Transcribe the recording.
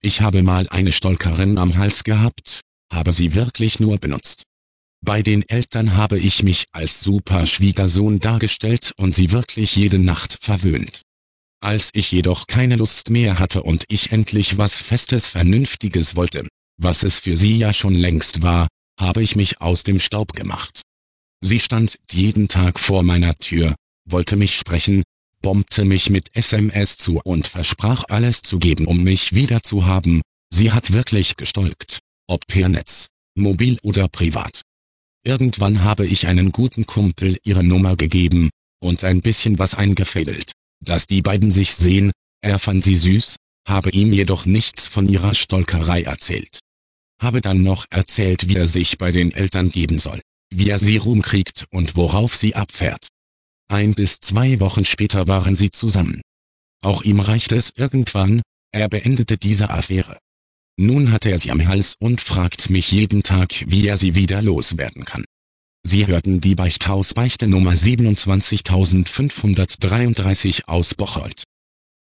Ich habe mal eine Stalkerin am Hals gehabt, habe sie wirklich nur benutzt. Bei den Eltern habe ich mich als super Schwiegersohn dargestellt und sie wirklich jede Nacht verwöhnt. Als ich jedoch keine Lust mehr hatte und ich endlich was Festes Vernünftiges wollte, was es für sie ja schon längst war, habe ich mich aus dem Staub gemacht. Sie stand jeden Tag vor meiner Tür, wollte mich sprechen, bombte mich mit SMS zu und versprach alles zu geben, um mich wieder zu haben. Sie hat wirklich gestalkt, ob per Netz, mobil oder privat. Irgendwann habe ich einen guten Kumpel ihre Nummer gegeben und ein bisschen was eingefädelt, dass die beiden sich sehen. Er fand sie süß, habe ihm jedoch nichts von ihrer Stalkerei erzählt. Habe dann noch erzählt, wie er sich bei den Eltern geben soll, wie er sie rumkriegt und worauf sie abfährt. 1 bis 2 Wochen später waren sie zusammen. Auch ihm reichte es irgendwann, er beendete diese Affäre. Nun hat er sie am Hals und fragt mich jeden Tag, wie er sie wieder loswerden kann. Sie hörten die Beichthaus-Beichte Nummer 27533 aus Bocholt.